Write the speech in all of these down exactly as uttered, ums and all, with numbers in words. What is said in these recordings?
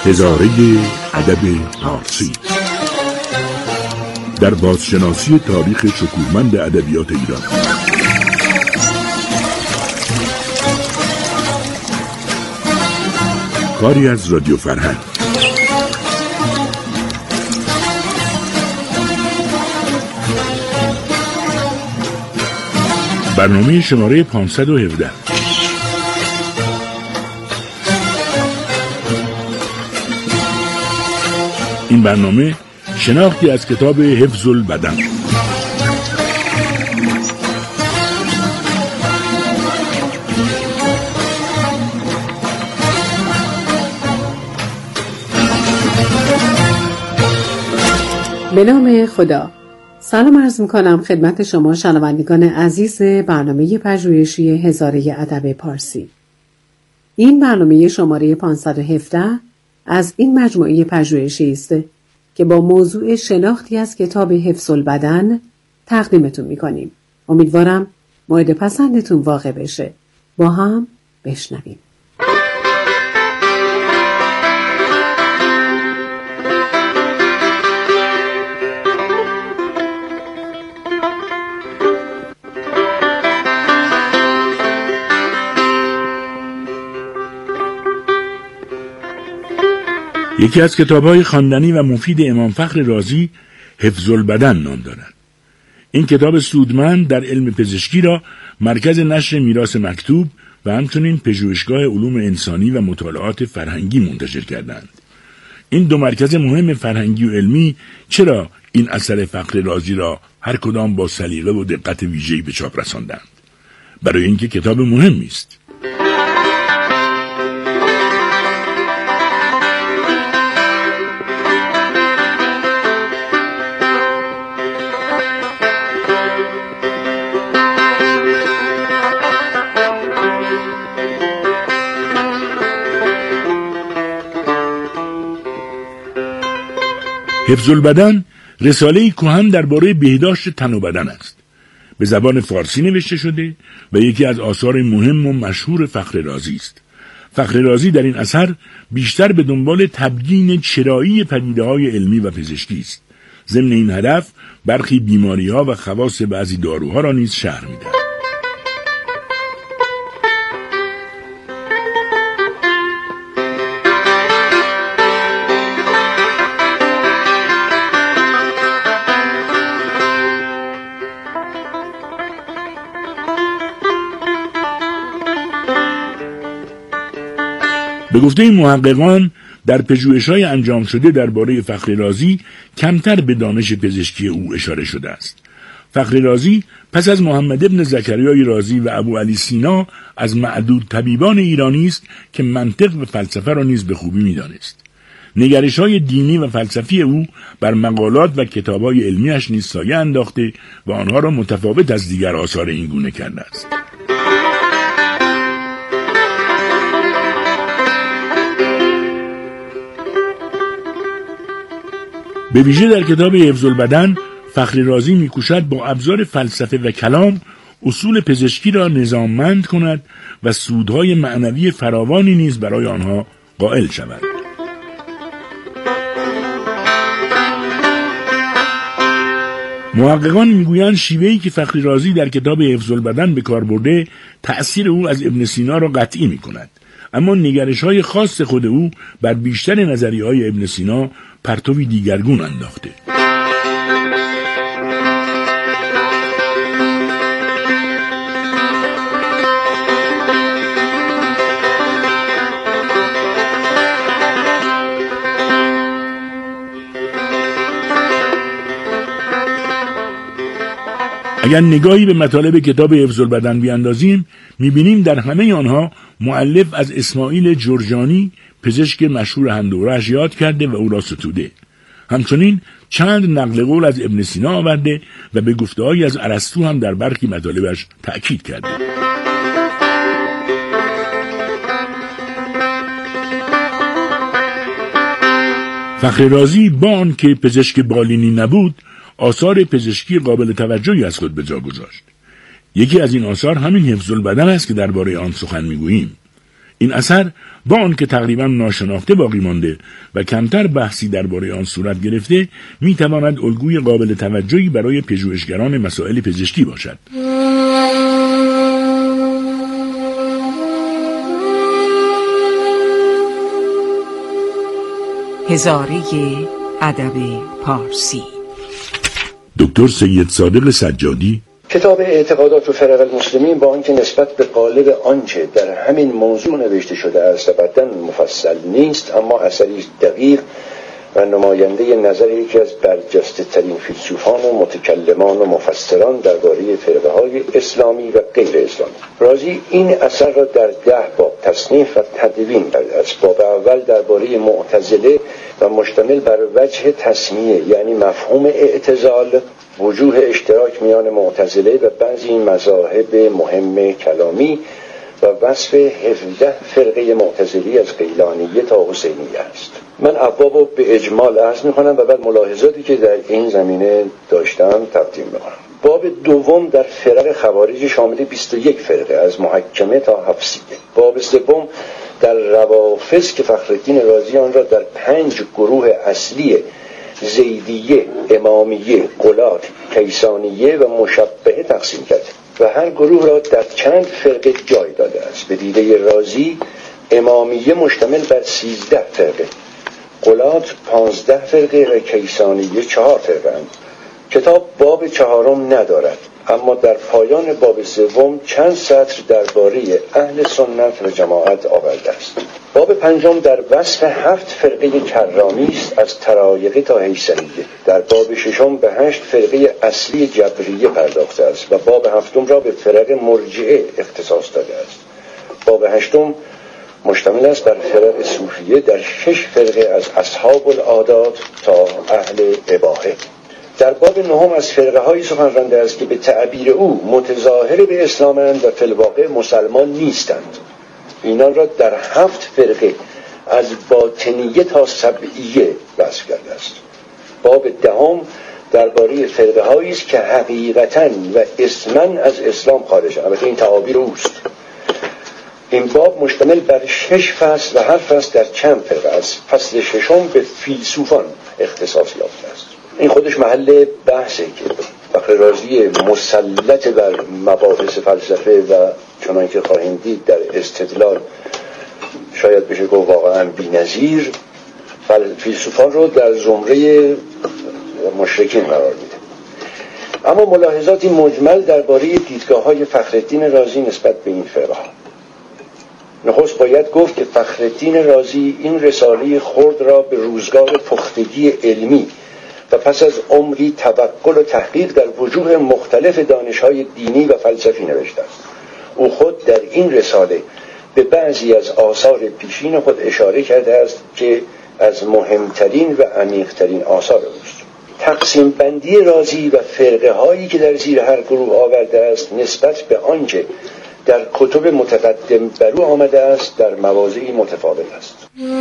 هزاره ادب پارسی در بازشناسی تاریخ شکوهمند ادبیات ایران. کاری از رادیو فرهنگ. برنامه شماره پانصد و هفده. این برنامه شناختی از کتاب حفظ البدن. به نام خدا. سلام عرض می‌کنم خدمت شما شنوندگان عزیز برنامه پژوهشی هزاره ادب پارسی. این برنامه شماره پانصد و هفده از این مجموعه پژوهشی است که با موضوع شناختی از کتاب حفظ البدن تقدیمتون می‌کنیم. امیدوارم مورد پسندتون واقع بشه. با هم بشنویم. یکی از کتاب‌های خواندنی و مفید امام فخر رازی حفظ البدن نام دارد. این کتاب سودمند در علم پزشکی را مرکز نشر میراث مکتوب و همچنین پژوهشگاه علوم انسانی و مطالعات فرهنگی منتشر کردند. این دو مرکز مهم فرهنگی و علمی چرا این اثر فخر رازی را هر کدام با سلیقه و دقت ویژه‌ای به چاپ رساندند؟ برای اینکه کتاب مهمی است. حفظ البدن رساله‌ای کهن درباره بهداشت تن و بدن است. به زبان فارسی نوشته شده و یکی از آثار مهم و مشهور فخر رازی است. فخر رازی در این اثر بیشتر به دنبال تبیین چرایی پدیده‌های علمی و پزشکی است. ضمن این هدف برخی بیماری‌ها و خواص بعضی داروها را نیز شرح می‌دهد. به گفته محققان در پژوهش‌های انجام شده درباره فخر رازی کمتر به دانش پزشکی او اشاره شده است. فخر رازی پس از محمد ابن زکریای رازی و ابو علی سینا از معدود طبیبان ایرانی است که منطق و فلسفه را نیز به خوبی می‌دانست. نگرش‌های دینی و فلسفی او بر مقالات و کتاب‌های علمی‌اش نیز سایه انداخته و آنها را متفاوت از دیگر آثار این گونه کرده است. به ویژه در کتاب حفظ البدن فخر رازی می‌کوشد با ابزار فلسفه و کلام اصول پزشکی را نظاممند کند و سودهای معنوی فراوانی نیز برای آنها قائل شود. محققان میگویند شیوهی که فخر رازی در کتاب حفظ البدن به کار برده تأثیر او از ابن سینا را قطعی می‌کند، اما نگرش‌های خاص خود او بر بیشتر نظریه‌های ابن سینا پرتوی دیگرگون انداخته. اگر نگاهی به مطالب کتاب حفظ البدن بیاندازیم، می‌بینیم در همه آنها مؤلف از اسماعیل جرجانی پزشک مشهور هندورش یاد کرده و او را ستوده. همچنین چند نقل قول از ابن سینا آورده و به گفته‌هایی از ارسطو هم در برخی مطالبش تأکید کرده. فخر رازی با آنکه پزشک بالینی نبود، آثار پزشکی قابل توجهی از خود به جا گذاشت. یکی از این آثار همین حفظ البدن است که درباره آن سخن می‌گوییم. این اثر با آنکه تقریبا ناشناخته باقی مانده و کمتر بحثی درباره آن صورت گرفته، میتواند الگوی قابل توجهی برای پژوهشگران مسائل پزشکی باشد. هزاره ادب پارسی. دکتر سید صادق سجادی. کتاب اعتقادات و فرق المسلمین با آنکه نسبت به قالب آنچه در همین موضوع نوشته شده است قطعاً مفصل نیست، اما اثری دقیق و نماینده نظر یکی از برجسته ترین فیلسوفان و متکلمان و مفسران درباره فرقه‌های اسلامی و غیر اسلامی. رازی این اثر را در ده باب تصنیف و تدوین کرده است. باب اول درباره معتزله و مشتمل بر وجه تسمیه، یعنی مفهوم اعتزال، وجوه اشتراک میان معتزله و بعضی مذاهب مهم کلامی و وصف هفده فرقه معتزلی از غیلانیه تا حسینیه است. من ابواب رو به اجمال عرض میکنم و بعد ملاحظاتی که در این زمینه داشتم تقدیم میکنم. باب دوم در فرق خوارج شامل بیست و یک فرقه از محکمه تا حفصیه. باب سوم در روافض که فخرالدین رازی آن را در پنج گروه اصلی زیدیه، امامیه، غلات، کیسانیه و مشبهه تقسیم کرد و هر گروه را در چند فرقه جای داده است. به دیده رازی امامیه مشتمل بر سیزده فرقه، غلات پانزده فرقه و کیسانیه چهار فرقه اند. کتاب باب چهارم ندارد، اما در پایان باب سوم چند سطر درباره اهل سنت و جماعت آورده است. باب پنجم در وصف هفت فرقه کرامی است از طرایقه تا حیثریه. در باب ششم به هشت فرقه اصلی جبریه پرداخته است و باب هفتم را به فرق مرجعه اختصاص داده است. باب هشتم مشتمل است بر فرق صوفیه در شش فرقه از اصحاب العادات تا اهل اباحه. در باب نهم از فرقه های سخن رانده است که به تعبیر او متظاهر به اسلامند و فی الواقع مسلمان نیستند. اینان را در هفت فرقه از باطنیه تا سبعیه وصف کرده است. باب دهم درباره فرقه هایی است که حقیقتاً و اسماً از اسلام خارجند. البته این تعابیر اوست. این باب مشتمل بر شش فصل و هر فصل در چند فرقه است. فصل ششم به فیلسوفان اختصاص یافته است. این خودش محل بحثه که فخر رازی مسلط بر مباحث فلسفه و چنان که خواهیم دید در استدلال شاید بشه گفت واقعا بی‌نظیر، فیلسوفان رو در زمره مشرکین قرار میده. اما ملاحظاتی مجمل درباره دیدگاه‌های فخرالدین رازی نسبت به این فرقه. نخست باید گفت که فخرالدین رازی این رساله خرد را به روزگار پختگی علمی و پس از عمری توکل و تحقیق در وجوه مختلف دانش‌های دینی و فلسفی نوشته است. او خود در این رساله به بعضی از آثار پیشین خود اشاره کرده است که از مهمترین و عمیق‌ترین آثار اوست. تقسیم بندی رازی و فرقه هایی که در زیر هر گروه آورده است نسبت به آنچه در کتب متقدم برو آمده است در مواضعی متفاوت است.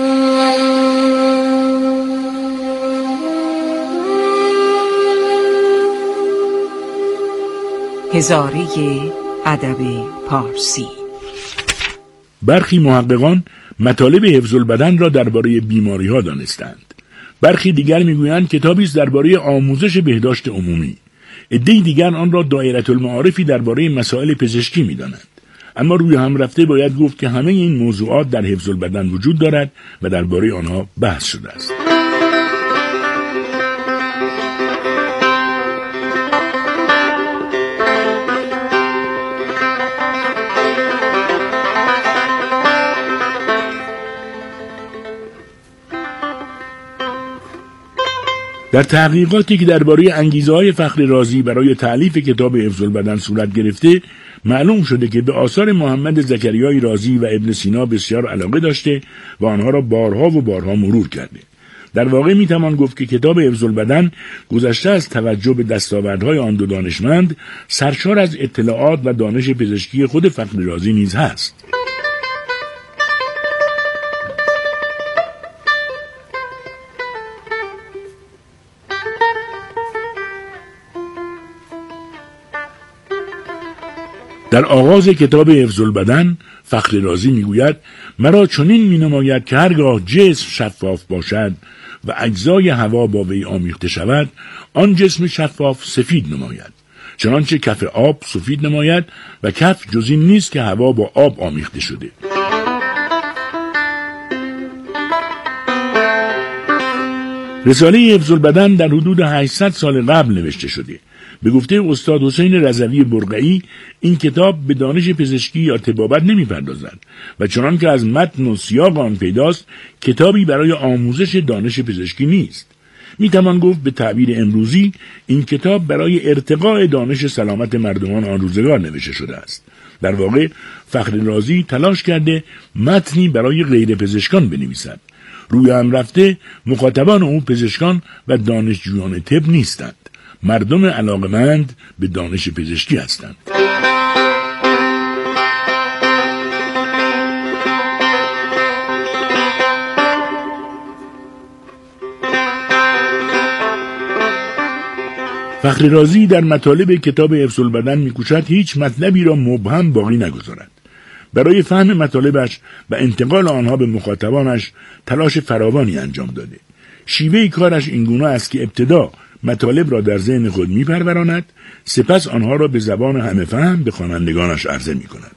هزاره ادب پارسی. برخی محققان مطالب حفظ البدن را درباره بیماری ها دانستند. برخی دیگر میگویند کتابی است درباره آموزش بهداشت عمومی. عده‌ای دیگر آن را دایره المعارفی درباره مسائل پزشکی می‌دانند. اما روی هم رفته باید گفت که همه این موضوعات در حفظ البدن وجود دارد و درباره آنها بحث شده است. در تحقیقاتی که درباره انگیزه‌های فخر رازی برای تألیف کتاب حفظ البدن صورت گرفته، معلوم شده که به آثار محمد زکریای رازی و ابن سینا بسیار علاقه داشته و آنها را بارها و بارها مرور کرده. در واقع میتوان گفت که کتاب حفظ البدن گذشته از توجه به دستاوردهای آن دو دانشمند، سرشار از اطلاعات و دانش پزشکی خود فخر رازی نیز هست. در آغاز کتاب حفظ البدن فخر رازی میگوید مرا چنین مینماید که هرگاه جسم شفاف باشد و اجزای هوا با وی آمیخته شود آن جسم شفاف سفید نماید، چنانچه کف آب سفید نماید و کف جز این نیست که هوا با آب آمیخته شده. رساله حفظ البدن در حدود هشتصد سال قبل نوشته شده. به گفته استاد حسین رضوی برقعی این کتاب به دانش پزشکی یا طبابت نمی پردازد و چنان که از متن و سیاق آن پیداست کتابی برای آموزش دانش پزشکی نیست. می توان گفت به تعبیر امروزی این کتاب برای ارتقاء دانش سلامت مردمان آن روزگار نوشته شده است. در واقع فخر رازی تلاش کرده متنی برای غیر پزشکان بنویسد. روی هم رفته مخاطبان او پزشکان و دانشجویان طب نیستند، مردم علاقمند به دانش پزشکی هستند. فخر رازی در مطالب کتاب حفظ البدن می‌کوشد هیچ مطلبی را مبهم باقی نگذارد. برای فهم مطالبش و انتقال آنها به مخاطبانش تلاش فراوانی انجام داده. شیوه کارش اینگونه است که ابتدا مطالب را در ذهن خود می‌پروراند، سپس آنها را به زبان همه فهم به خوانندگانش عرضه می‌کند.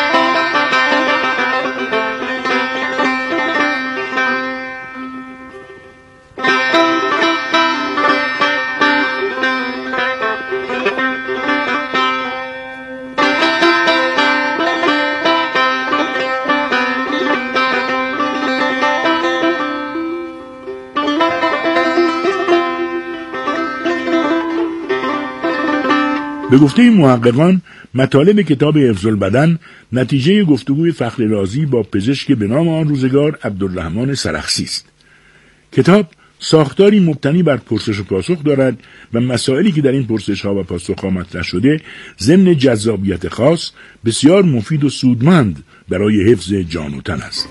به گفته محققان مطالب کتاب حفظ البدن نتیجه گفتگوی فخر رازی با پزشک به نام آن روزگار عبدالرحمن سرخسی است. کتاب ساختاری مبتنی بر پرسش و پاسخ دارد و مسائلی که در این پرسش‌ها و پاسخ‌ها مطرح شده ضمن جذابیت خاص بسیار مفید و سودمند برای حفظ جان و تن است.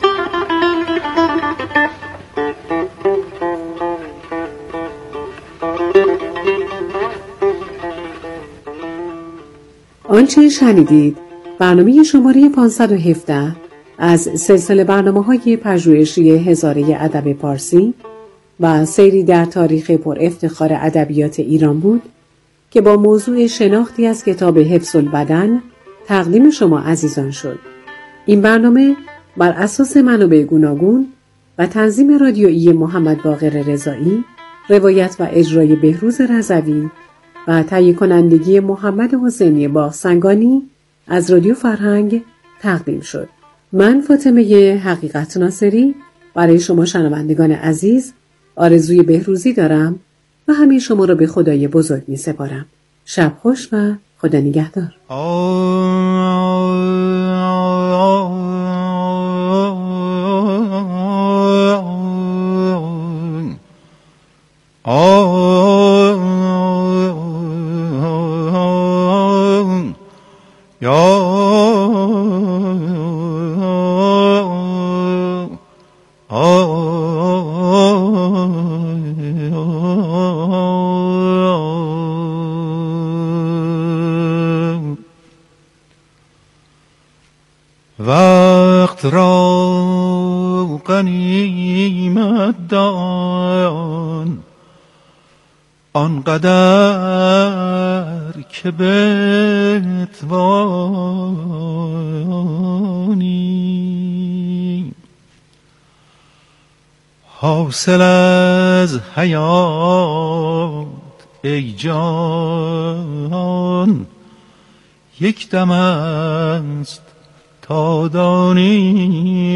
آنچه شنیدید برنامه شماره پانصد و هفده از سلسله برنامه‌های پژوهشی هزاره ادب پارسی و سیری در تاریخ پر افتخار ادبیات ایران بود که با موضوع شناختی از کتاب حفظ البدن تقدیم شما عزیزان شد. این برنامه بر اساس منابع گوناگون و تنظیم رادیویی محمد باقر رضایی، روایت و اجرای بهروز رضوی و تهیه کنندگی محمد حسینی باغسنگانی از رادیو فرهنگ تقدیم شد. من فاطمه حقیقت ناصری برای شما شنوندگان عزیز آرزوی بهروزی دارم و همه شما را به خدای بزرگ می سپارم. شب خوش و خدا نگهدار. وقت را غنیمت دان آنقدر که بتوانی، حاصل از حیات ای جان یک دم است تا دانی.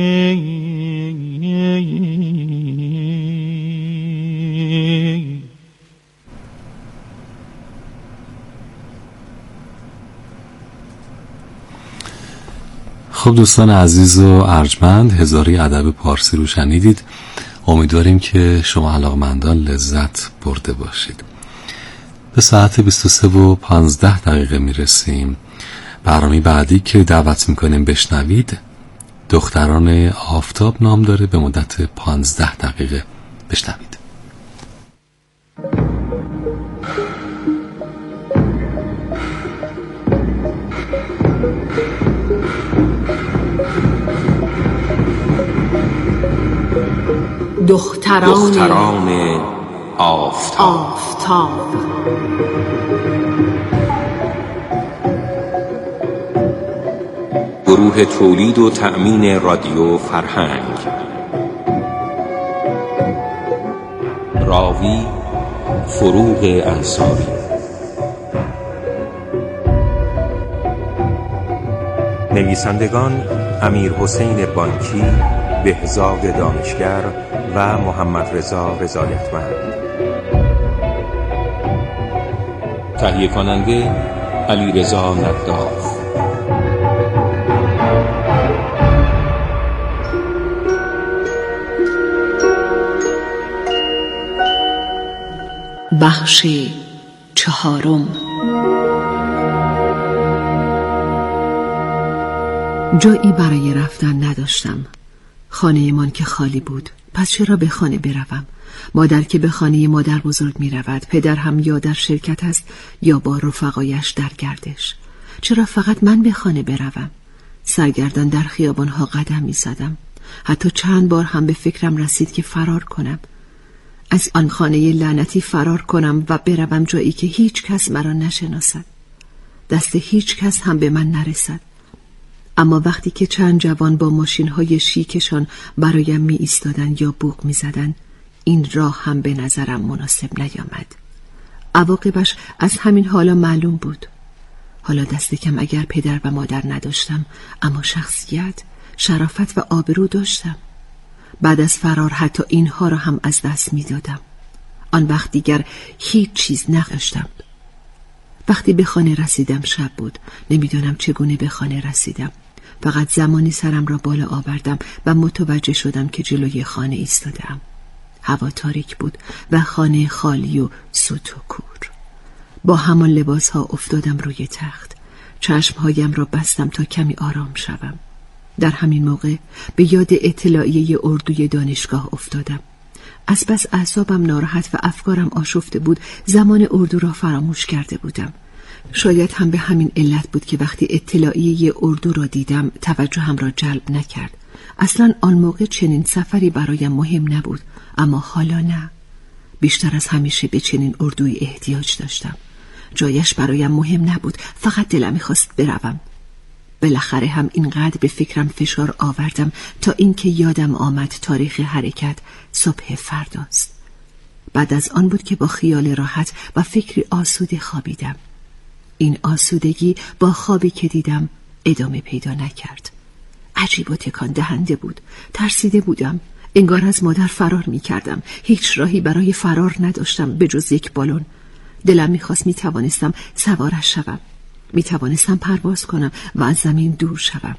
خب دوستان عزیز و ارجمند، هزاره ادب پارسی رو شنیدید. امیدواریم که شما علاقمندان لذت برده باشید. به ساعت بیست و سه و پانزده دقیقه میرسیم. برنامه بعدی که دعوت میکنیم بشنوید دختران آفتاب نام داره، به مدت پانزده دقیقه بشنوید. دختران, دختران آفتاب, آفتاب. گروه تولید و تأمین رادیو فرهنگ. راوی فروغ انصاری. نویسندگان امیر حسین بانکی، بهزاد دانشگر و محمد رضا رضایتمند. تهیه کننده علی رضا نداف. بخش چهارم. جایی برای رفتن نداشتم. خانه من که خالی بود، پس چرا به خانه بروم؟ مادر که به خانه مادر بزرگ می رود، پدر هم یا در شرکت است یا با رفقایش در گردش. چرا فقط من به خانه بروم؟ سرگردان در خیابانها قدم می زدم. حتی چند بار هم به فکرم رسید که فرار کنم، از آن خانه لعنتی فرار کنم و بروم جایی که هیچ کس مرا نشناسد، دست هیچ کس هم به من نرسد. اما وقتی که چند جوان با ماشین‌های شیکشان برایم می ایستادند یا بوق می زدند، این راه هم به نظرم مناسب نیامد. عواقبش از همین حالا معلوم بود. حالا دست کم اگر پدر و مادر نداشتم، اما شخصیت، شرافت و آبرو داشتم. بعد از فرار حتی اینها را هم از دست می دادم. آن وقت دیگر هیچ چیز نداشتم. وقتی به خانه رسیدم شب بود. نمیدونم چگونه به خانه رسیدم. فقط زمانی سرم را بالا آوردم و متوجه شدم که جلوی خانه ایستادم. هوا تاریک بود و خانه خالی و سوت و کور. با همان لباس ها افتادم روی تخت. چشمهایم را بستم تا کمی آرام شوم. در همین موقع به یاد اطلاعیه اردوی دانشگاه افتادم. از بس اعصابم ناراحت و افکارم آشفته بود، زمان اردو را فراموش کرده بودم. شاید هم به همین علت بود که وقتی اطلاعیه اردو را دیدم توجهم را جلب نکرد. اصلا آن موقع چنین سفری برایم مهم نبود، اما حالا نه. بیشتر از همیشه به چنین اردوی احتیاج داشتم. جایش برایم مهم نبود، فقط دلم می‌خواست بروم. بالاخره هم اینقدر به فکرم فشار آوردم تا اینکه یادم آمد تاریخ حرکت صبح فرداست. بعد از آن بود که با خیال راحت و فکری آسوده خوابیدم. این آسودگی با خوابی که دیدم ادامه پیدا نکرد. عجیب و تکان دهنده بود. ترسیده بودم. انگار از مادر فرار می کردم. هیچ راهی برای فرار نداشتم به جز یک بالون. دلم می خواست می توانستم سوارش شوم. می توانستم پرواز کنم و از زمین دور شوم.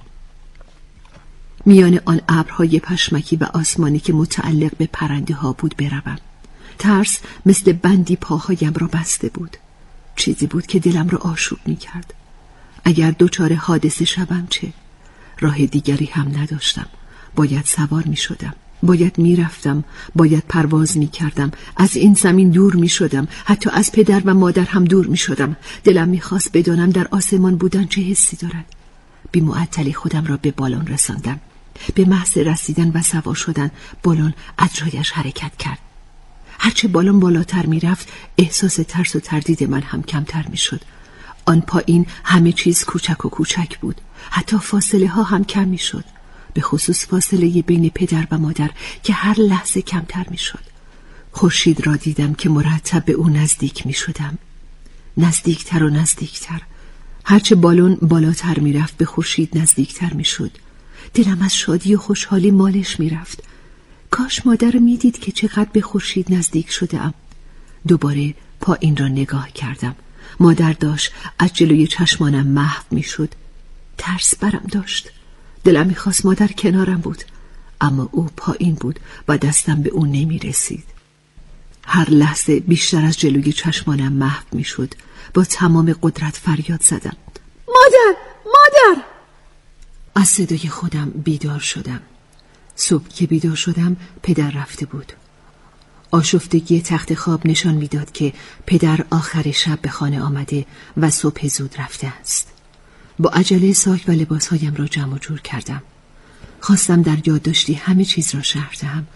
میان آن ابرهای پشمکی و آسمانی که متعلق به پرنده ها بود بروم. ترس مثل بندی پاهایم را بسته بود. چیزی بود که دلم را آشوب می کرد. اگر دچار حادثه شوم چه؟ راه دیگری هم نداشتم. باید سوار می شدم. باید می رفتم. باید پرواز می کردم. از این زمین دور می شدم. حتی از پدر و مادر هم دور می شدم. دلم می خواست بدانم در آسمان بودن چه حسی دارد. بی معطلی خودم را به بالون رساندم. به محض رسیدن و سوار شدن بالون از جایش حرکت کرد. هرچه بالون بالاتر می رفت احساس ترس و تردید من هم کمتر می شد. آن پایین همه چیز کوچک و کوچک بود. حتی فاصله ها هم کم می شد. به خصوص فاصله بین پدر و مادر که هر لحظه کمتر می شد. خورشید را دیدم که مرتب به او نزدیک می شدم. نزدیکتر و نزدیکتر. هرچه بالون بالاتر می رفت به خورشید نزدیکتر می شد. دلم از شادی و خوشحالی مالش می رفت. کاش مادر می دید که چقدر به خورشید نزدیک شده ام. دوباره پایین را نگاه کردم. مادر داشت از جلوی چشمانم محو می شد. ترس برم داشت. دلم می خواست مادر کنارم بود، اما او پایین بود و دستم به او نمی رسید. هر لحظه بیشتر از جلوی چشمانم محو می شد. با تمام قدرت فریاد زدم: مادر! مادر! از صدای خودم بیدار شدم. صبح که بیدار شدم پدر رفته بود. آشفتگی تخت خواب نشان میداد که پدر آخر شب به خانه آمده و صبح زود رفته است. با عجله ساک و لباسهایم را جمع و جور کردم. خواستم در یادداشتی همه چیز را شرح دهم،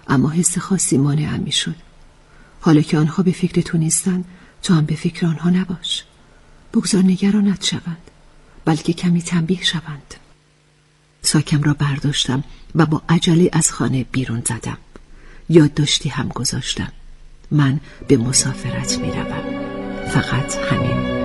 اما حس خاصی مانعم میشد. حالا که آنها به فکر تو نیستند، تو هم به فکر آنها نباش. بگذار نگرانت شوند، بلکه کمی تنبیه شوند. ساکم را برداشتم و با عجله از خانه بیرون زدم. یادداشتی هم گذاشتم. من به مسافرت می روم. فقط همین.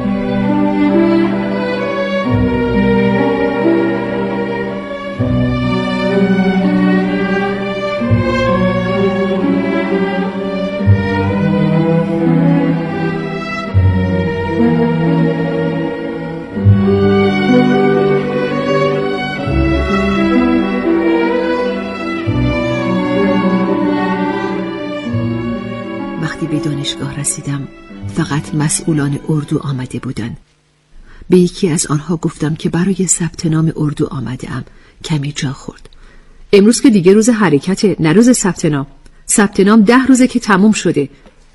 به دانشگاه رسیدم، فقط مسئولان اردو آمده بودند. به یکی از آنها گفتم که برای ثبت نام اردو آمده‌ام. کمی جا خورد. امروز که دیگه روز حرکته، نه روز ثبت نام. ثبت نام ده روزه که تموم شده.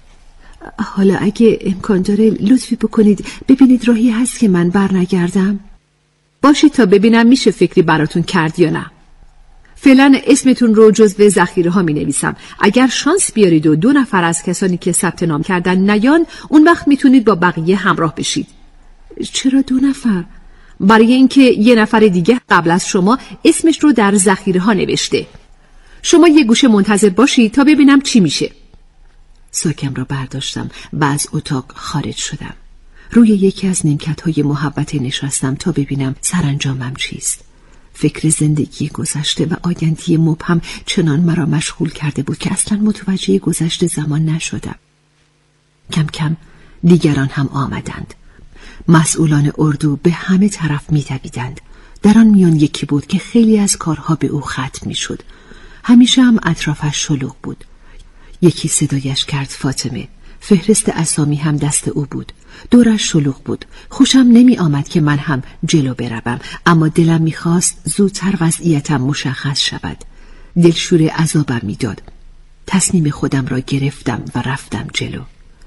حالا اگه امکان داره لطفی بکنید ببینید راهی هست که من برنگردم. باشید تا ببینم میشه فکری براتون کرد یا نه. فعلا اسمتون رو جزو ذخیره ها می نویسم. اگر شانس بیارید و دو نفر از کسانی که ثبت نام کردن نیان، اون وقت میتونید با بقیه همراه بشید. چرا دو نفر؟ برای اینکه یه نفر دیگه قبل از شما اسمش رو در ذخیره ها نوشته. شما یه گوشه منتظر باشید تا ببینم چی میشه. ساکم را برداشتم و از اتاق خارج شدم. روی یکی از نیمکت های محبت نشستم تا ببینم سرانجامم چیست. فکر زندگی گذشته و آینده مبهم چنان مرا مشغول کرده بود که اصلا متوجه گذشته زمان نشدم. کم کم دیگران هم آمدند. مسئولان اردو به همه طرف می دویدند. در آن میان یکی بود که خیلی از کارها به او ختم می شد. همیشه هم اطرافش شلوغ بود. یکی صدایش کرد فاطمه. فهرست اسامی هم دست او بود. دورش شلوغ بود. خوشم نمی آمد که من هم جلو بروم، اما دلم می خواست زودتر وضعیتم مشخص شود. دلشور عذابم می داد. تصمیم خودم را گرفتم و رفتم جلو.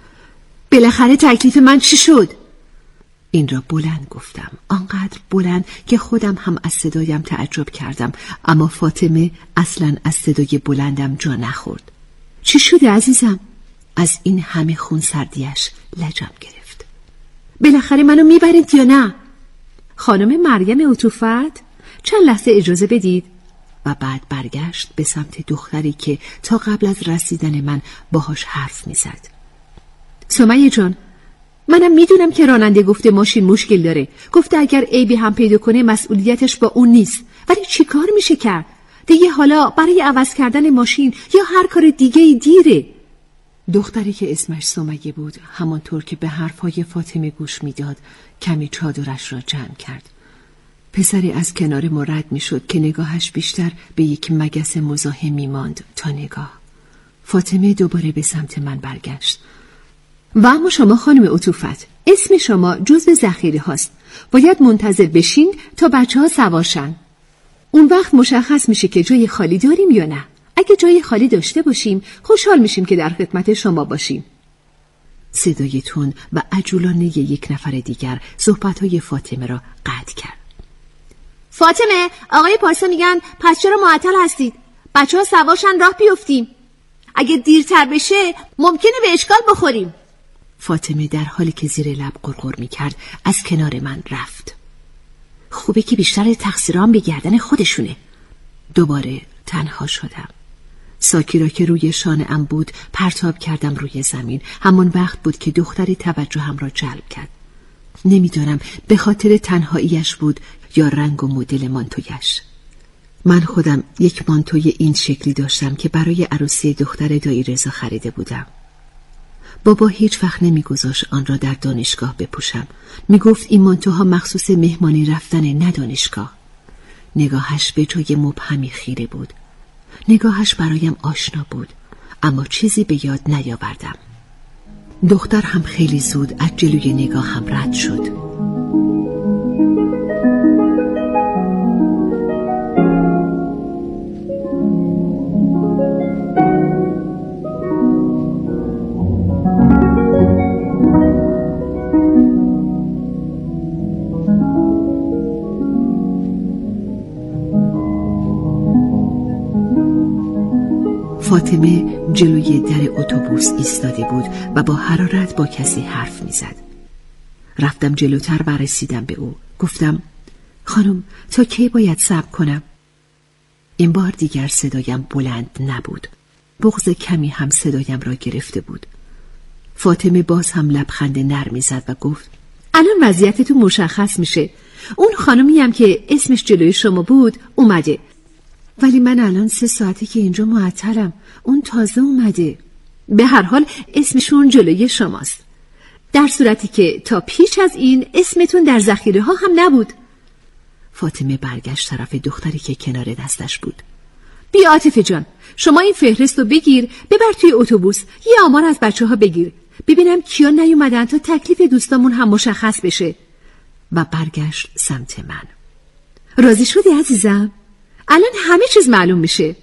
بالاخره تکلیف من چی شد؟ این را بلند گفتم، آنقدر بلند که خودم هم از صدایم تعجب کردم، اما فاطمه اصلا از صدای بلندم جا نخورد. چی شده عزیزم؟ از این همه خونسردیش لجم گرفت. بالاخره منو میبرید یا نه؟ خانم مریم عطوفت، چند لحظه اجازه بدید. و بعد برگشت به سمت دختری که تا قبل از رسیدن من باهاش حرف میزد. سمیه جان، منم میدونم که راننده گفته ماشین مشکل داره. گفته اگر عیبی هم پیدا کنه مسئولیتش با اون نیست. ولی چی کار میشه کرد؟ دیگه حالا برای عوض کردن ماشین یا هر کار دیگه ای دیره. دختری که اسمش سمیه بود همانطور که به حرفهای فاطمه گوش میداد کمی چادرش را جمع کرد. پسری از کنار ما رد میشد که نگاهش بیشتر به یک مگس مزاحم میماند تا نگاه. فاطمه دوباره به سمت من برگشت. و اما شما خانم عطوفت، اسم شما جزو ذخیره هاست. باید منتظر بشین تا بچه ها سوارشن. اون وقت مشخص میشه که جای خالی داریم یا نه. اگه جای خالی داشته باشیم خوشحال میشیم که در خدمت شما باشیم. صدای تند و عجولانه یک نفر دیگر صحبت‌های فاطمه را قطع کرد. فاطمه، آقای پارسا میگن پس چرا معطل هستید؟ بچه ها سوارشن راه بیفتیم. اگه دیرتر بشه ممکنه به اشکال بخوریم. فاطمه در حالی که زیر لب قرقر میکرد از کنار من رفت. خوبه که بیشتر تقصیرام به گردن خودشونه. دوباره تنها شدم. ساکی را که روی شانه‌ام بود پرتاب کردم روی زمین. همان وقت بود که دختری توجهم را جلب کرد. نمیدانم به خاطر تنهاییش بود یا رنگ و مدل مانتویش. من خودم یک مانتوی این شکلی داشتم که برای عروسی دختر دایی رضا خریده بودم. بابا هیچ وقت نمیگذاشت آن را در دانشگاه بپوشم. میگفت این مانتوها مخصوص مهمانی رفتن نه دانشگاه. نگاهش به جای مبهمی خیره بود. نگاهش برایم آشنا بود، اما چیزی به یاد نیاوردم. دختر هم خیلی زود از جلوی نگاهم رد شد. فاطمه جلوی در اتوبوس ایستاده بود و با حرارت با کسی حرف میزد. رفتم جلوتر و رسیدم به او. گفتم خانم تا کی باید صبر کنم؟ این بار دیگر صدایم بلند نبود. بغض کمی هم صدایم را گرفته بود. فاطمه باز هم لبخند نرمی زد و گفت الان وضعیتتون مشخص میشه. اون خانمی هم که اسمش جلوی شما بود اومده، ولی من الان سه ساعته که اینجا معطلم. اون تازه اومده. به هر حال اسمشون جلوی شماست، در صورتی که تا پیش از این اسمتون در ذخیره ها هم نبود. فاطمه برگشت طرف دختری که کنار دستش بود. بیا عاطفه جان، شما این فهرست رو بگیر ببر توی اتوبوس، یه آمار از بچه ها بگیر ببینم کیا نیومدن تا تکلیف دوستامون هم مشخص بشه. و برگشت سمت من. راضی شدی عزیزم؟ الان همه چیز معلوم میشه.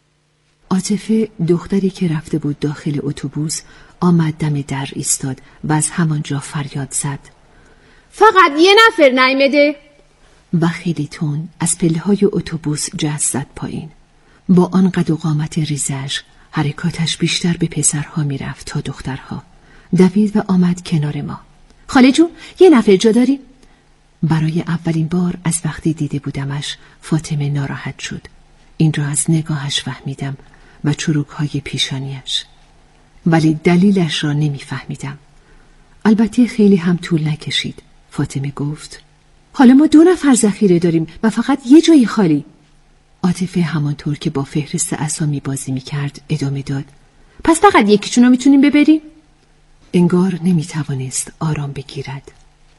عاطفه دختری که رفته بود داخل اتوبوس آمد دم در ایستاد و از همانجا فریاد زد فقط یه نفر نیامده. و خیلی تون از پله‌های اتوبوس جست زد پایین. با آن قد و قامت ریزش حرکاتش بیشتر به پسرها میرفت تا دخترها. دوید و آمد کنار ما. خاله جون یه نفر جا داری؟ برای اولین بار از وقتی دیده بودمش فاطمه ناراحت شد. این را از نگاهش فهمیدم و چروکهای پیشانیش، ولی دلیلش را نمیفهمیدم. البته خیلی هم طول نکشید. فاطمه گفت حالا ما دو نفر ذخیره داریم و فقط یه جایی خالی. عاطفه همانطور که با فهرست اسامی بازی میکرد ادامه داد پس فقط یکیشون رو میتونیم ببریم؟ انگار نمیتوانست آرام بگیرد.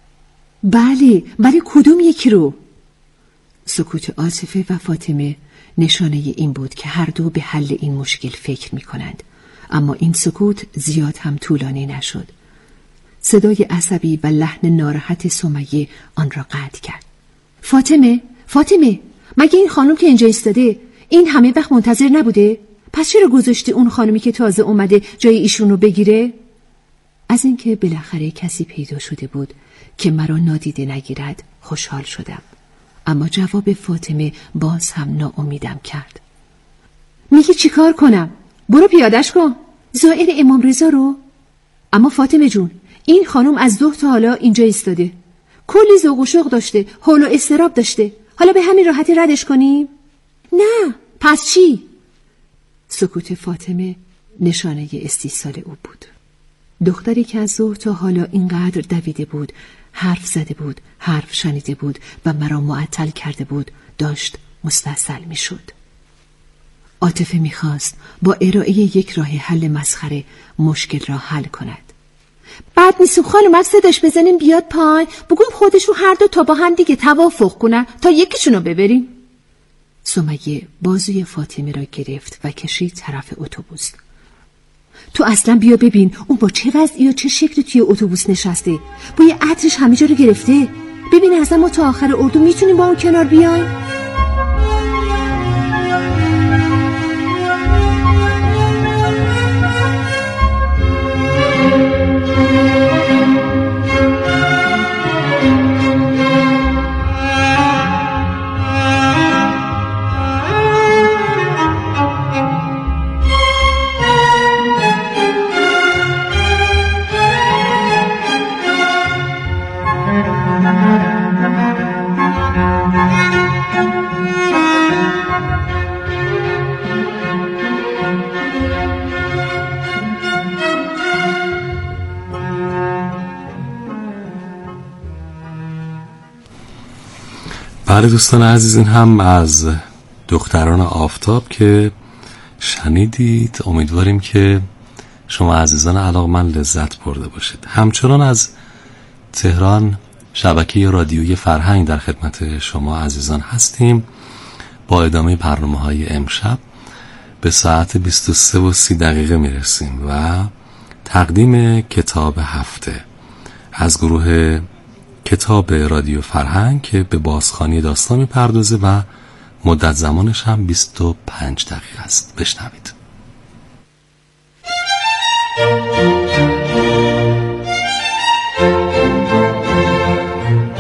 بله ولی کدوم یکی رو؟ سکوت عاطفه و فاطمه نشانه این بود که هر دو به حل این مشکل فکر میکنند، اما این سکوت زیاد هم طولانی نشد. صدای عصبی و لحن ناراحت سمیه آن را قطع کرد. فاطمه فاطمه مگه این خانم که اینجا ایستاده این همه وقت منتظر نبوده؟ پس چرا گذاشتی اون خانمی که تازه اومده جای ایشون رو بگیره؟ از اینکه بالاخره کسی پیدا شده بود که مرا نادیده نگیرد خوشحال شدم، اما جواب فاطمه باز هم ناامیدم کرد. میگی چی کار کنم؟ برو پیادش کن. زائر امام رضا رو؟ اما فاطمه جون این خانم از ظهر تا حالا اینجا ایستاده، کلی ذوق و شوق داشته، حول و اضطراب داشته، حالا به همین راحتی ردش کنیم؟ نه. پس چی؟ سکوت فاطمه نشانه استیصال او بود. دختری که از ظهر تا حالا اینقدر دویده بود، حرف زده بود، حرف شنیده بود و مرا معطل کرده بود، داشت مستاصل می شد. عاطفه می خواست با ارائه یک راه حل مسخره مشکل را حل کند. بعد نیستم خانم صداش بزنیم بیاد پایین، بگویم خودشون هر دو تا با هم دیگه توافق کنن تا یکیشونو ببریم. سمیه بازوی فاطمه را گرفت و کشید طرف اتوبوس. تو اصلا بیا ببین اون با چه وضعی و چه شکلی توی اتوبوس نشسته، بوی عطرش همه جا رو گرفته. ببین اصلا ما تا آخر اردو میتونیم با اون کنار بیایم؟ بله دوستان عزیز، این هم از دختران آفتاب که شنیدید. امیدواریم که شما عزیزان علاقمند لذت برده باشید. همچنان از تهران شبکه رادیویی فرهنگ در خدمت شما عزیزان هستیم با ادامه برنامه‌های امشب. به ساعت بیست و سه و سی دقیقه میرسیم و تقدیم کتاب هفته از گروه کتاب رادیو فرهنگ که به بازخوانی داستان میپردازه و مدت زمانش هم بیست و پنج دقیقه است. بشنوید.